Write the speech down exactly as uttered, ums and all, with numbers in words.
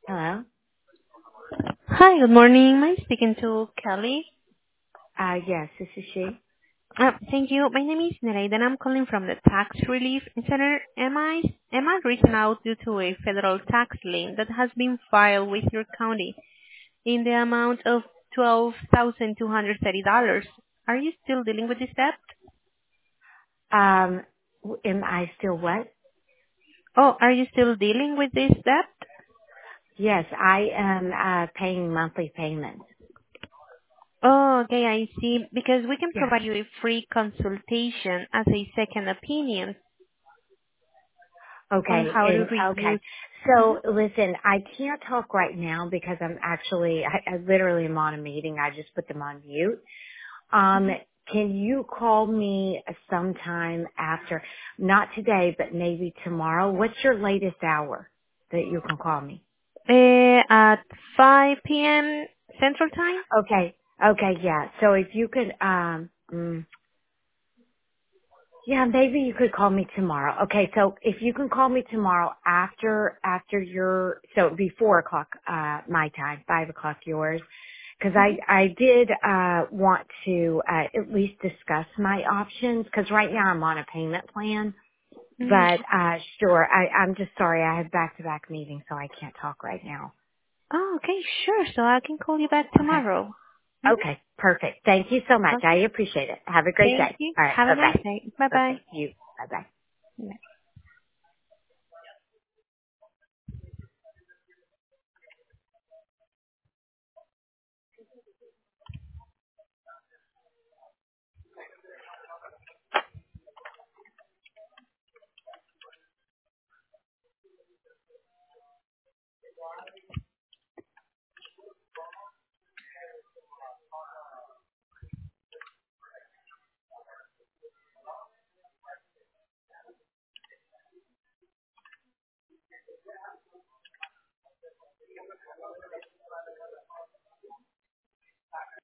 Hello? Hi, good morning. Am I speaking to Kelly? Uh, yes, this is she. Uh, Thank you. My name is Nereida, and I'm calling from the Tax Relief Center. Am I am I reaching out due to a federal tax lien that has been filed with your county in the amount of twelve thousand two hundred thirty dollars? Are you still dealing with this debt? Um, w- am I still what? Oh, are you still dealing with this debt? Yes, I am, uh, paying monthly payments. Oh, okay, I see. Because we can Yeah. provide you a free consultation as a second opinion on Okay, how to and, okay. reduce. So, listen, I can't talk right now because I'm actually, I, I literally am on a meeting. I just put them on mute. Um, Mhm. can you call me sometime after, not today, but maybe tomorrow? What's your latest hour that you can call me? Uh, at five p.m. Central Time? Okay. Okay. Yeah. So if you could, um, mm, yeah, maybe you could call me tomorrow. Okay. So if you can call me tomorrow after, after your, so it'd be four o'clock, uh, my time, five o'clock yours. Cause I, Mm-hmm. I did, uh, want to, uh, at least discuss my options. Cause right now I'm on a payment plan, Mm. but, uh, sure. I, I'm just sorry. I have back to back meetings, so I can't talk right now. Oh, okay, sure. So I can call you back Okay. tomorrow. Mm-hmm. Okay, perfect. Thank you so much. I Okay. appreciate it. Have a great Thank day. you. All right, Have a nice bye-bye. day. Bye-bye. Okay, you. Bye-bye. Bye.